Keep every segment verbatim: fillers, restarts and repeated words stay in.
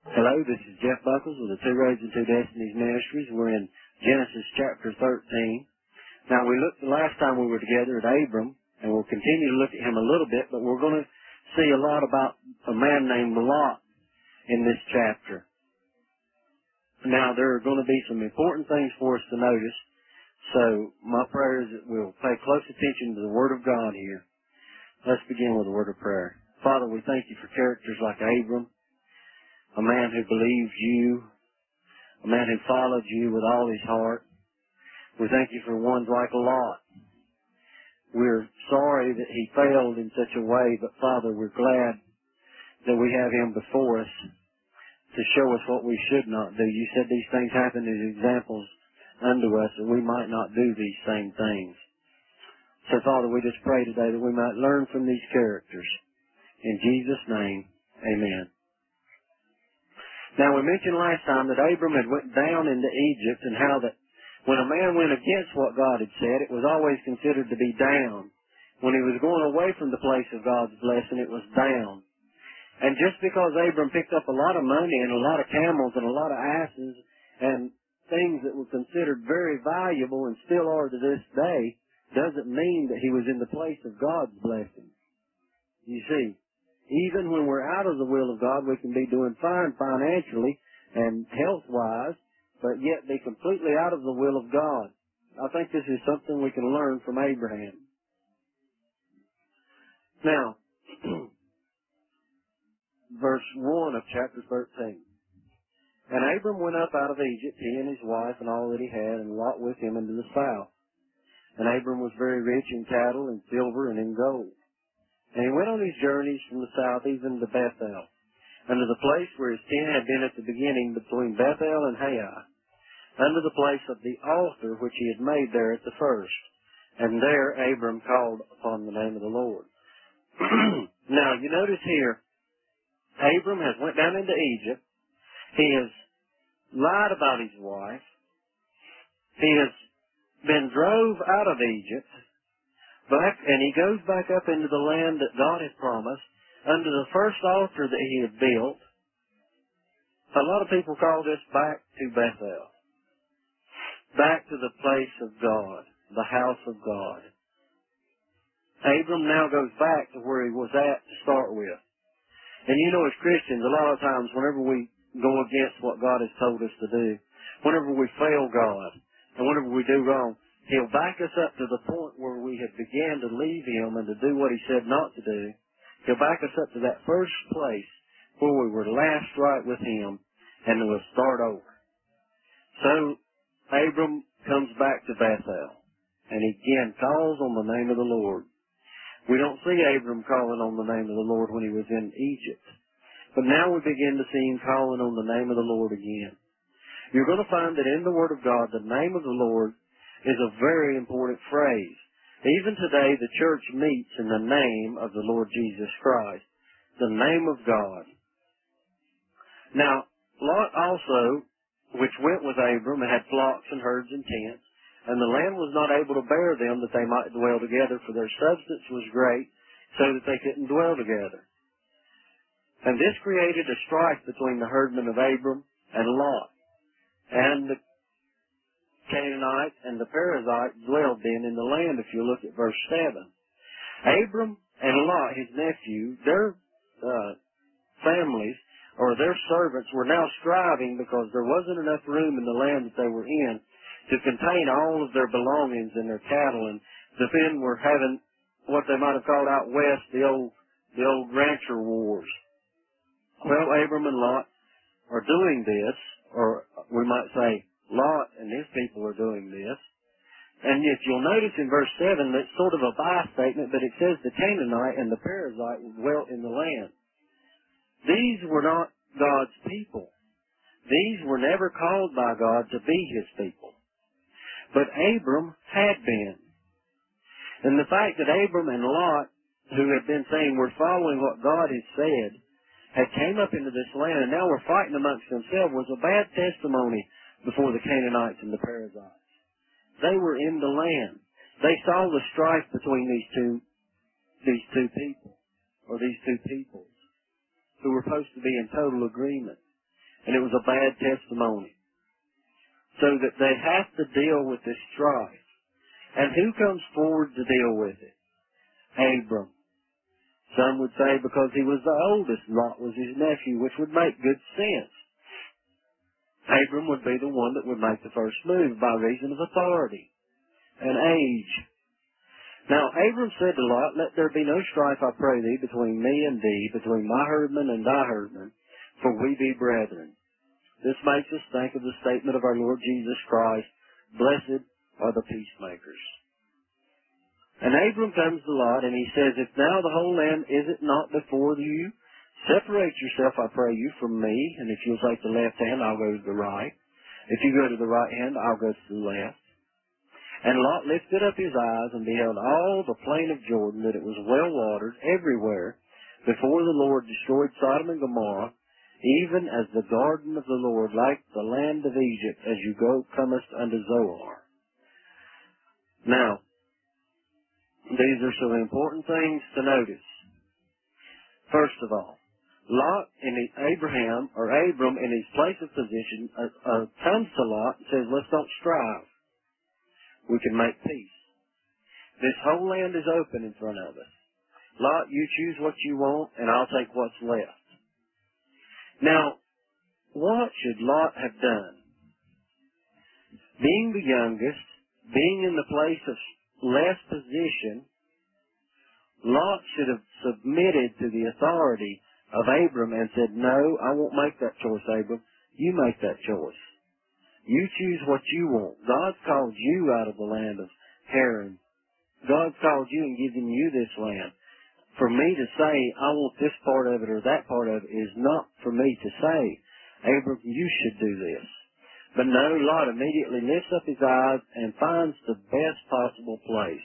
Hello, this is Jeff Buckles with the Two Roads and Two Destinies Ministries. We're in Genesis chapter thirteen. Now, we looked the last time we were together at Abram, and we'll continue to look at him a little bit, but we're going to see a lot about a man named Lot in this chapter. Now, there are going to be some important things for us to notice, so my prayer is that we'll pay close attention to the Word of God here. Let's begin with a word of prayer. Father, we thank you for characters like Abram, a man who believed you, a man who followed you with all his heart. We thank you for ones like Lot. We're sorry that he failed in such a way, but Father, we're glad that we have him before us to show us what we should not do. You said these things happen as examples unto us, that we might not do these same things. So Father, we just pray today that we might learn from these characters. In Jesus' name, amen. Now, we mentioned last time that Abram had went down into Egypt, and how that when a man went against what God had said, it was always considered to be down. When he was going away from the place of God's blessing, it was down. And just because Abram picked up a lot of money and a lot of camels and a lot of asses and things that were considered very valuable and still are to this day, doesn't mean that he was in the place of God's blessing. You see, even when we're out of the will of God, we can be doing fine financially and health-wise, but yet be completely out of the will of God. I think this is something we can learn from Abraham. Now, verse one of chapter thirteen. And Abram went up out of Egypt, he and his wife and all that he had, and Lot with him into the south. And Abram was very rich in cattle and silver and in gold. And he went on his journeys from the south even to Bethel, unto the place where his tent had been at the beginning between Bethel and Hai, unto the place of the altar which he had made there at the first. And there Abram called upon the name of the Lord. Now, you notice here, Abram has went down into Egypt. He has lied about his wife. He has been drove out of Egypt. Back, and he goes back up into the land that God had promised, under the first altar that he had built. A lot of people call this back to Bethel. Back to the place of God, the house of God. Abram now goes back to where he was at to start with. And you know, as Christians, a lot of times whenever we go against what God has told us to do, whenever we fail God, and whenever we do wrong, He'll back us up to the point where we have began to leave Him and to do what He said not to do. He'll back us up to that first place where we were last right with Him, and we'll start over. So, Abram comes back to Bethel, and he again calls on the name of the Lord. We don't see Abram calling on the name of the Lord when he was in Egypt, but now we begin to see him calling on the name of the Lord again. You're going to find that in the Word of God, the name of the Lord is a very important phrase. Even today, the church meets in the name of the Lord Jesus Christ, the name of God. Now, Lot also, which went with Abram, had flocks and herds and tents, and the land was not able to bear them that they might dwell together, for their substance was great, so that they couldn't dwell together. And this created a strife between the herdmen of Abram and Lot. And the Canaanite and the Perizzite dwelled then in the land, if you look at verse seven. Abram and Lot, his nephew, their uh, families, or their servants, were now striving because there wasn't enough room in the land that they were in to contain all of their belongings and their cattle, and the men were having what they might have called out west the old the old rancher wars. Well, Abram and Lot are doing this, or we might say Lot and his people are doing this. And if you'll notice in verse seven, that's sort of a by-statement, but it says the Canaanite and the Perizzite dwelt in the land. These were not God's people. These were never called by God to be His people. But Abram had been. And the fact that Abram and Lot, who had been saying we're following what God has said, had came up into this land and now were fighting amongst themselves was a bad testimony before the Canaanites and the Perizzites. They were in the land. They saw the strife between these two, these two people, or these two peoples, who were supposed to be in total agreement. and it was a bad testimony. So that they have to deal with this strife. And who comes forward to deal with it? Abram. Some would say because he was the oldest, Lot was his nephew, which would make good sense. Abram would be the one that would make the first move by reason of authority and age. Now Abram said to Lot, "Let there be no strife, I pray thee, between me and thee, between my herdmen and thy herdmen, for we be brethren." This makes us think of the statement of our Lord Jesus Christ, "Blessed are the peacemakers." And Abram comes to Lot and he says, "If now the whole land is it not before you? Separate yourself, I pray you, from me, and if you'll take the left hand, I'll go to the right. If you go to the right hand, I'll go to the left." And Lot lifted up his eyes and beheld all the plain of Jordan, that it was well watered everywhere, before the Lord destroyed Sodom and Gomorrah, even as the garden of the Lord, like the land of Egypt, as you go comest unto Zoar. Now, these are some important things to notice. First of all, Lot in his, Abraham, or Abram in his place of position, uh, uh, comes to Lot and says, "Let's don't strive. We can make peace. This whole land is open in front of us. Lot, you choose what you want, and I'll take what's left." Now, what should Lot have done? Being the youngest, being in the place of less position, Lot should have submitted to the authority of Abram and said, "No, I won't make that choice, Abram. You make that choice. You choose what you want. God's called you out of the land of Haran. God's called you and given you this land. For me to say, I want this part of it or that part of it, is not for me to say, Abram, you should do this." But no, Lot immediately lifts up his eyes and finds the best possible place.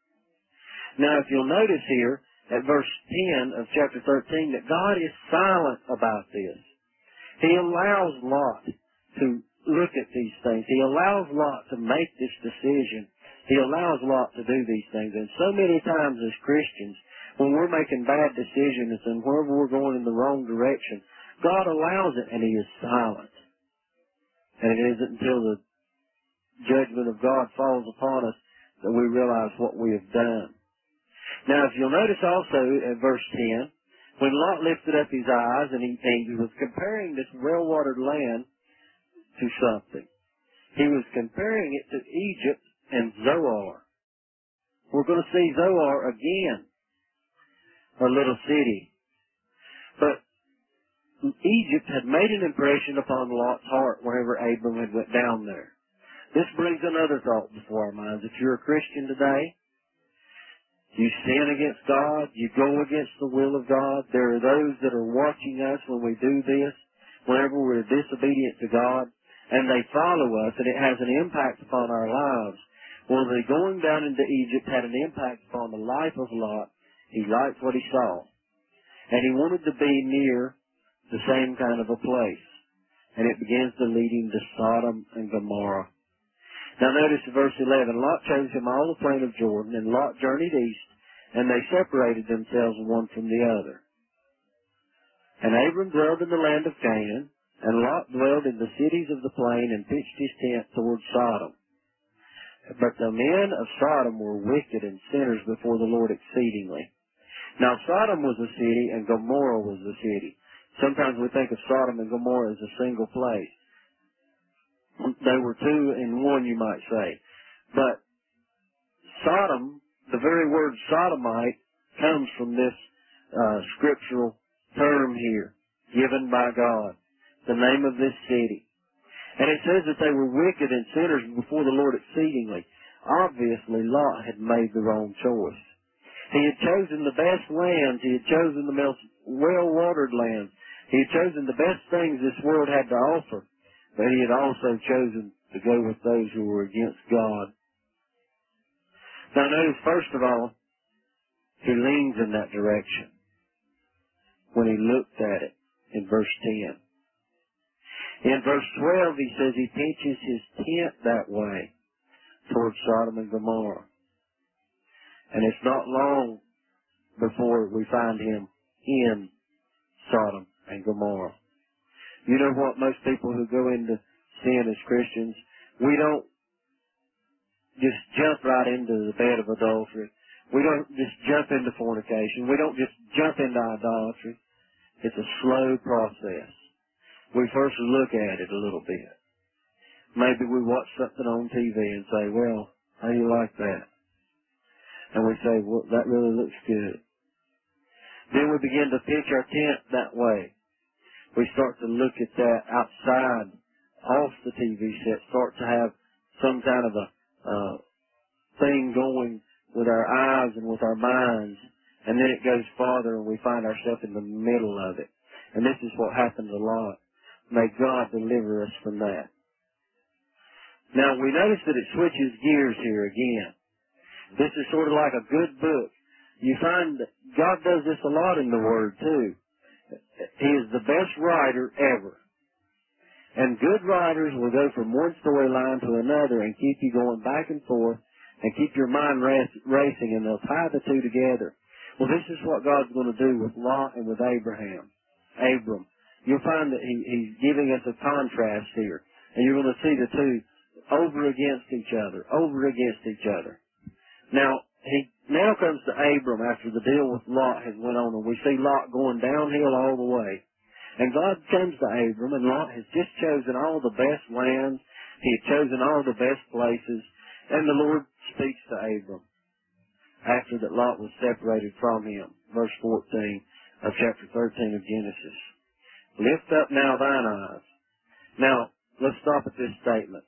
Now, if you'll notice here at verse ten of chapter thirteen that God is silent about this. He allows Lot to look at these things. He allows Lot to make this decision. He allows Lot to do these things. And so many times as Christians, when we're making bad decisions and wherever we're going in the wrong direction, God allows it and He is silent. And it isn't until the judgment of God falls upon us that we realize what we have done. Now, if you'll notice also at verse ten, when Lot lifted up his eyes and he, he was comparing this well-watered land to something. He was comparing it to Egypt and Zoar. We're going to see Zoar again, a little city. But Egypt had made an impression upon Lot's heart whenever Abram had went down there. This brings another thought before our minds. If you're a Christian today, you sin against God, you go against the will of God. There are those that are watching us when we do this, whenever we're disobedient to God, and they follow us, and it has an impact upon our lives. Well, the going down into Egypt had an impact upon the life of Lot. He liked what he saw, and he wanted to be near the same kind of a place. And it begins to lead him to Sodom and Gomorrah. Now notice in verse eleven, Lot chose him all the plain of Jordan, and Lot journeyed east, and they separated themselves one from the other. And Abram dwelled in the land of Canaan, and Lot dwelled in the cities of the plain and pitched his tent toward Sodom. But the men of Sodom were wicked and sinners before the Lord exceedingly. Now Sodom was a city, and Gomorrah was a city. Sometimes we think of Sodom and Gomorrah as a single place. They were two in one, you might say. But Sodom, the very word sodomite, comes from this uh, scriptural term here, given by God, the name of this city. And it says that they were wicked and sinners before the Lord exceedingly. Obviously, Lot had made the wrong choice. He had chosen the best lands. He had chosen the most well-watered lands. He had chosen the best things this world had to offer. But he had also chosen to go with those who were against God. Now notice, first of all, he leans in that direction when he looked at it in verse ten. In verse twelve, he says he pitches his tent that way towards Sodom and Gomorrah. And it's not long before we find him in Sodom and Gomorrah. You know what? Most people who go into sin as Christians, we don't just jump right into the bed of adultery. We don't just jump into fornication. We don't just jump into idolatry. It's a slow process. We first look at it a little bit. Maybe we watch something on T V and say, well, how do you like that? And we say, well, that really looks good. Then we begin to pitch our tent that way. We start to look at that outside, off the T V set, start to have some kind of a uh, thing going with our eyes and with our minds, and then it goes farther and we find ourselves in the middle of it. And this is what happens a lot. May God deliver us from that. Now, we notice that it switches gears here again. This is sort of like a good book. You find that God does this a lot in the Word, too. He is the best writer ever. And good writers will go from one storyline to another and keep you going back and forth and keep your mind racing, and they'll tie the two together. Well, this is what God's going to do with Lot and with Abraham. Abram. You'll find that he, he's giving us a contrast here. And you're going to see the two over against each other, over against each other. Now, he now comes to Abram after the deal with Lot has went on, and we see Lot going downhill all the way. And God comes to Abram, and Lot has just chosen all the best lands. He had chosen all the best places. And the Lord speaks to Abram after that Lot was separated from him. Verse fourteen of chapter thirteen of Genesis. Lift up now thine eyes. Now, let's stop at this statement.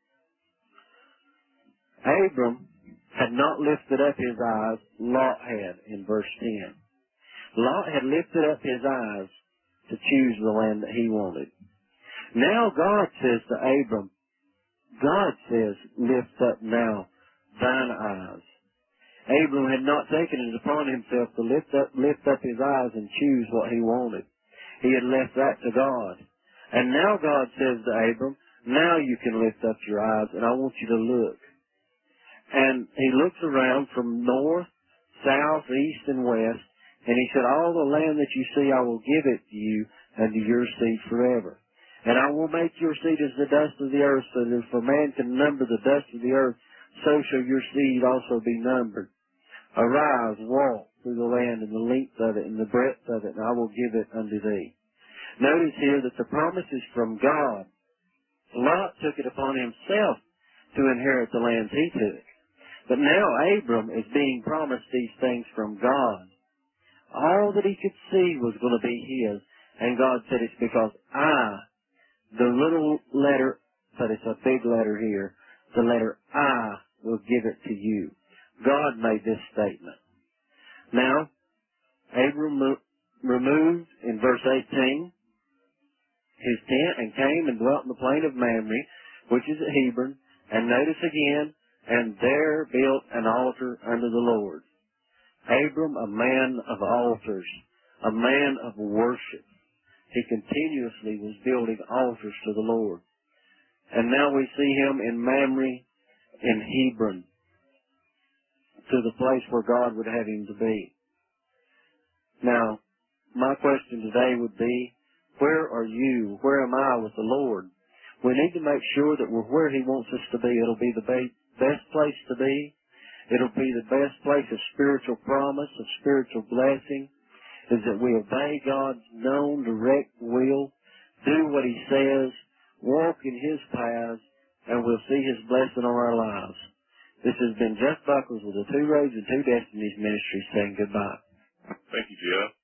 Abram had not lifted up his eyes. Lot had in verse ten. Lot had lifted up his eyes to choose the land that he wanted. Now God says to Abram, God says, lift up now thine eyes. Abram had not taken it upon himself to lift up, lift up his eyes and choose what he wanted. He had left that to God. And now God says to Abram, now you can lift up your eyes, and I want you to look. And he looks around from north, south, east, and west, and he said, all the land that you see, I will give it to you and to your seed forever. And I will make your seed as the dust of the earth, so that if a man can number the dust of the earth, so shall your seed also be numbered. Arise, walk through the land in the length of it and the breadth of it, and I will give it unto thee. Notice here that the promise is from God. Lot took it upon himself to inherit the lands he took. But now Abram is being promised these things from God. All that he could see was going to be his, and God said it's because I, the little letter, but it's a big letter here, the letter I will give it to you. God made this statement. Now, Abram removed, in verse eighteen, his tent and came and dwelt in the plain of Mamre, which is at Hebron, and notice again, and there built an altar unto the Lord. Abram, a man of altars, a man of worship. He continuously was building altars to the Lord. And now we see him in Mamre, in Hebron, to the place where God would have him to be. Now, my question today would be, where are you? Where am I with the Lord? We need to make sure that we're where he wants us to be. It'll be the best place to be. It'll be the best place of spiritual promise, of spiritual blessing, is that we obey God's known, direct will, do what he says, walk in his paths, and we'll see his blessing on our lives. This has been Jeff Buckles with the Two Roads and Two Destinies Ministry saying goodbye. Thank you, Jeff.